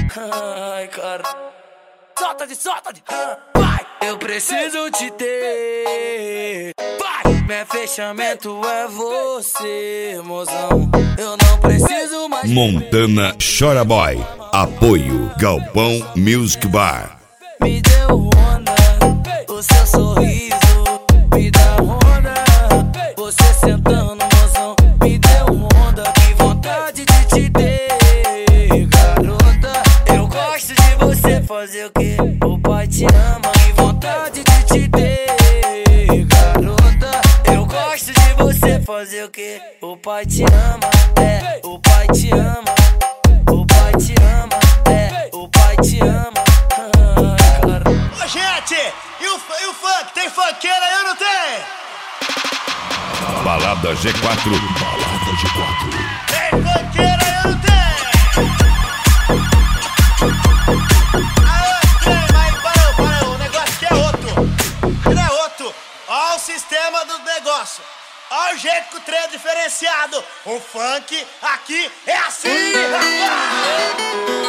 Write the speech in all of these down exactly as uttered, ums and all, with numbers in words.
Ai, cara. Solta de, solta de. Vai! Eu preciso te ter. Vai! Meu fechamento é você, mozão. Eu não preciso mais. Montana Chora Boy. Apoio Galpão Music Bar. Me deu onda, o seu sorriso. Me dá onda, você sentando, mozão. Me deu onda, que vontade de te ter, garota. Eu gosto de você fazer o que? O pai te ama, que vontade de te ter, garota. Eu gosto de você fazer o que? O pai te ama, é, o pai te ama. O pai te ama, é, o pai te ama. Ô gente, e o, e o funk? Tem funkeira aí ou não tem? Balada G quatro. Balada G quatro. Tem funkeira aí ou não tem? Aê, tem, mas parou, parou, o negócio aqui é outro. Não é outro. Ó o sistema do negócio. Ó o jeito que o trem é diferenciado. O funk aqui é assim, rapaz!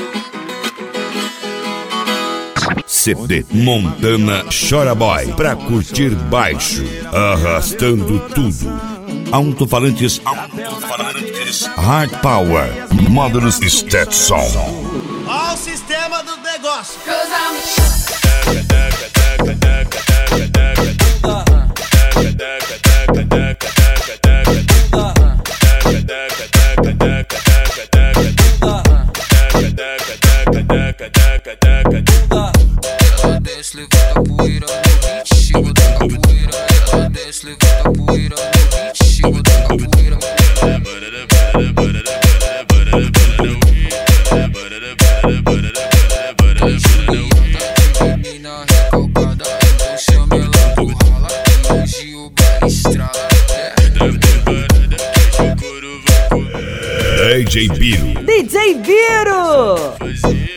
C D Montana Chora Boy. Pra curtir baixo, arrastando tudo. Alto-falantes, alto-falantes, Hard Power, Modulus Stetson. Ó o sistema do negócio. Ela desce, levanta a poeira no beat, chega da capoeira. Ela desce, levanta a poeira no beat, chega da capoeira. Menina recalcada, então chama ela pro rala. Hoje o bar estrala. D J Biro. D J Biro!